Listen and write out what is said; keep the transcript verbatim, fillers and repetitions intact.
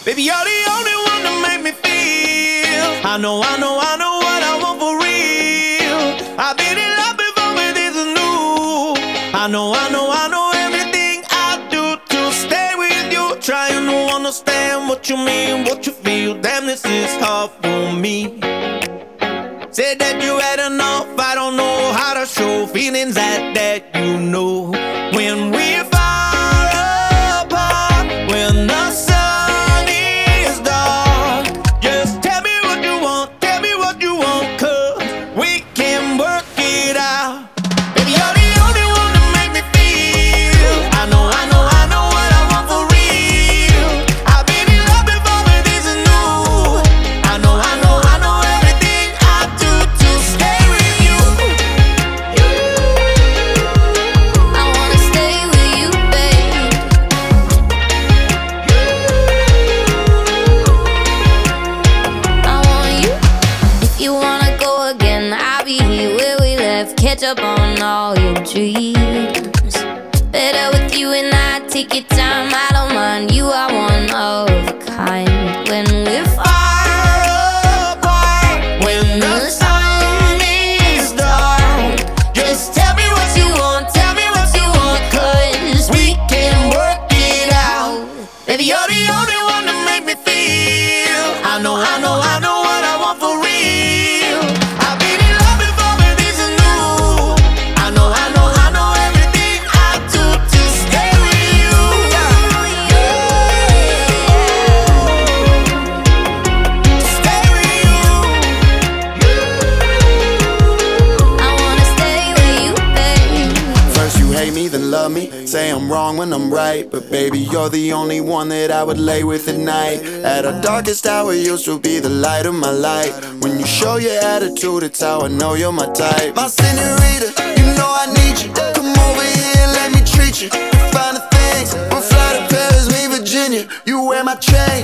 Baby, you're the only one to make me feel. I know, I know, I know what I want for real. I've been in love before, but this is new. I know, I know, I know everything I do to stay with you. Trying to understand what you mean, what you feel. Damn, this is hard for me. Said that you had enough, I don't know how to show feelings that, that you know. When we're far apart, when the sun is dark, just tell me what you want, tell me what you want, cause we can work it out. Baby, you're the only one to make me feel. I know, I know, I know what I want for real. I've been in love before, but this is new. I know, I know, I know everything I do to stay with you. I wanna stay with you, babe. I want you. If you wanna go again, I'll be here where we left. Catch up on all your dreams. Better with you and I. Take your time, I don't mind. You are one of a kind. When we're far apart, when the sun is dark, just tell me what you want, tell me what you want, cause we can work it out. Baby, you're the only one to make me feel. I know, I know, I know what I want for real. I've been in love before, but this is new. I know, I know, I know everything I do to stay with you. Stay with you. I wanna stay with you, babe. First you hate me, then love me. Say I'm wrong when I'm right. But baby, you're the only one that I would lay with at night. At our darkest hour, you'll still be the light of my life. When you show your attitude, it's how I know you're my type. My senorita, you know I need you. Come over here and let me treat you. Find the things, we'll fly to Paris, me Virginia. You wear my chain,